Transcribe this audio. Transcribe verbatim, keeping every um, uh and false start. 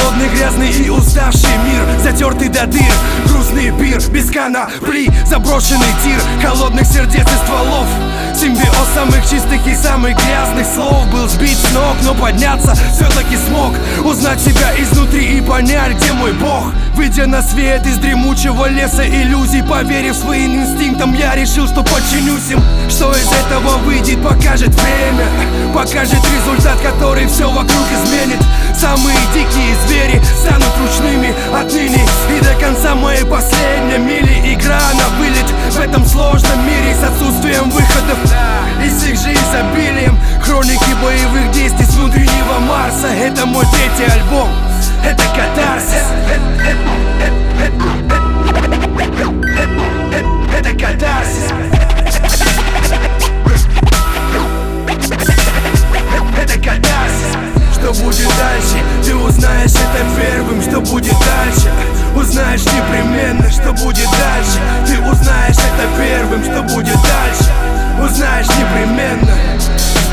Голодный, грязный и уставший мир, затертый до дыр, грустный пир, без конопли, заброшенный тир холодных сердец и стволов. Симбиоз самых чистых и самых грязных слов. Был сбит с ног, но подняться все-таки смог. Узнать себя изнутри и понять, где мой Бог. Выйдя на свет из дремучего леса иллюзий, поверив своим инстинктам, я решил, что подчинюсь им. Что из этого выйдет, покажет время. Покажет результат, который все вокруг изменит. Самые дикие звери станут ручными отныне и до конца моей последней мили. Игра на вылет в этом сложном мире с отсутствием выходов из их же изобилием. Хроники боевых действий с внутреннего Марса. Это мой третий альбом, это катарсис. Это катарсис. Это катарсис. Что будет дальше, ты узнаешь это первым. Что будет дальше, узнаешь непременно. Что будет дальше, ты узнаешь это первым. Что будет дальше, узнаешь непременно.